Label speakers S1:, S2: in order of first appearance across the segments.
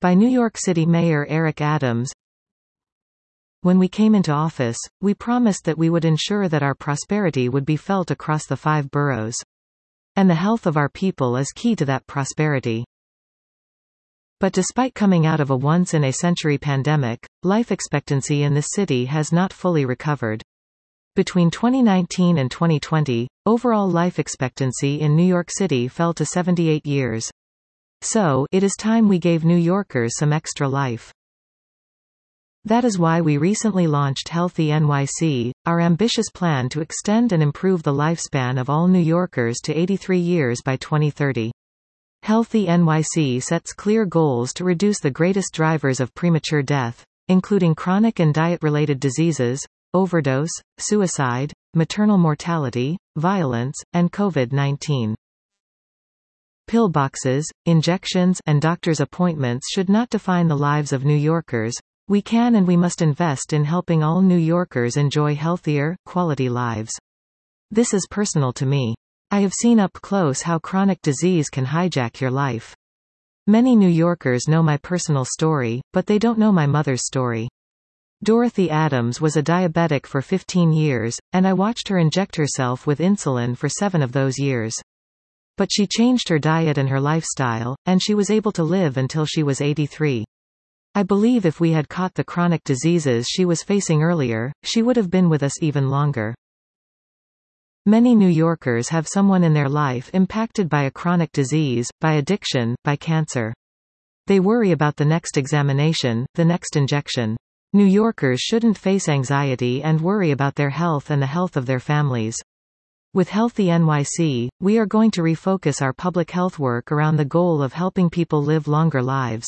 S1: by New York City Mayor Eric Adams. When we came into office, we promised that we would ensure that our prosperity would be felt across the 5 boroughs. And the health of our people is key to that prosperity. But despite coming out of a once-in-a-century pandemic, life expectancy in this city has not fully recovered. Between 2019 and 2020, overall life expectancy in New York City fell to 78 years. So, it is time we gave New Yorkers some extra life. That is why we recently launched Healthy NYC, our ambitious plan to extend and improve the lifespan of all New Yorkers to 83 years by 2030. Healthy NYC sets clear goals to reduce the greatest drivers of premature death, including chronic and diet-related diseases, overdose, suicide, maternal mortality, violence, and COVID-19. Pillboxes, injections, and doctor's appointments should not define the lives of New Yorkers. We can and we must invest in helping all New Yorkers enjoy healthier, quality lives. This is personal to me. I have seen up close how chronic disease can hijack your life. Many New Yorkers know my personal story, but they don't know my mother's story. Dorothy Adams was a diabetic for 15 years, and I watched her inject herself with insulin for 7 of those years. But she changed her diet and her lifestyle, and she was able to live until she was 83. I believe if we had caught the chronic diseases she was facing earlier, she would have been with us even longer. Many New Yorkers have someone in their life impacted by a chronic disease, by addiction, by cancer. They worry about the next examination, the next injection. New Yorkers shouldn't face anxiety and worry about their health and the health of their families. With Healthy NYC, we are going to refocus our public health work around the goal of helping people live longer lives.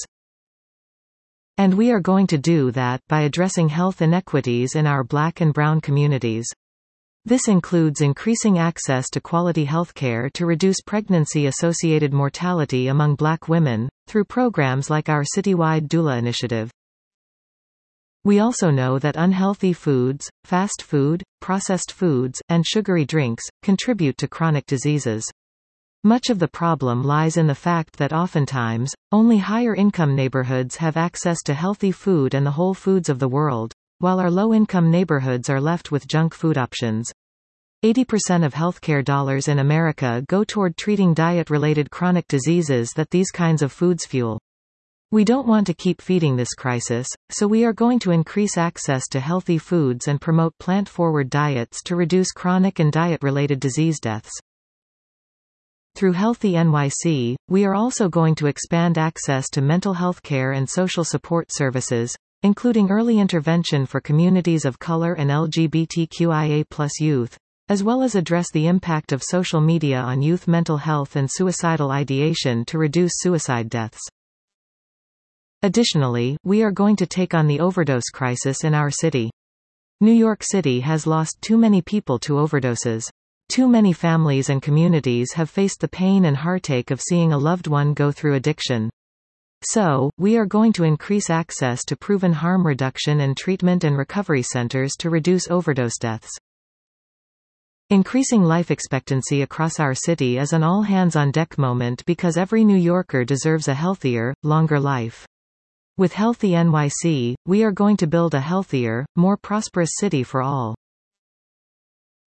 S1: And we are going to do that by addressing health inequities in our Black and Brown communities. This includes increasing access to quality healthcare to reduce pregnancy-associated mortality among Black women, through programs like our citywide doula initiative. We also know that unhealthy foods, fast food, processed foods, and sugary drinks, contribute to chronic diseases. Much of the problem lies in the fact that oftentimes, only higher-income neighborhoods have access to healthy food and the whole foods of the world, while our low-income neighborhoods are left with junk food options. 80% of healthcare dollars in America go toward treating diet-related chronic diseases that these kinds of foods fuel. We don't want to keep feeding this crisis, so we are going to increase access to healthy foods and promote plant-forward diets to reduce chronic and diet-related disease deaths. Through Healthy NYC, we are also going to expand access to mental health care and social support services, including early intervention for communities of color and LGBTQIA+ youth, as well as address the impact of social media on youth mental health and suicidal ideation to reduce suicide deaths. Additionally, we are going to take on the overdose crisis in our city. New York City has lost too many people to overdoses. Too many families and communities have faced the pain and heartache of seeing a loved one go through addiction. So, we are going to increase access to proven harm reduction and treatment and recovery centers to reduce overdose deaths. Increasing life expectancy across our city is an all-hands-on-deck moment because every New Yorker deserves a healthier, longer life. With Healthy NYC, we are going to build a healthier, more prosperous city for all.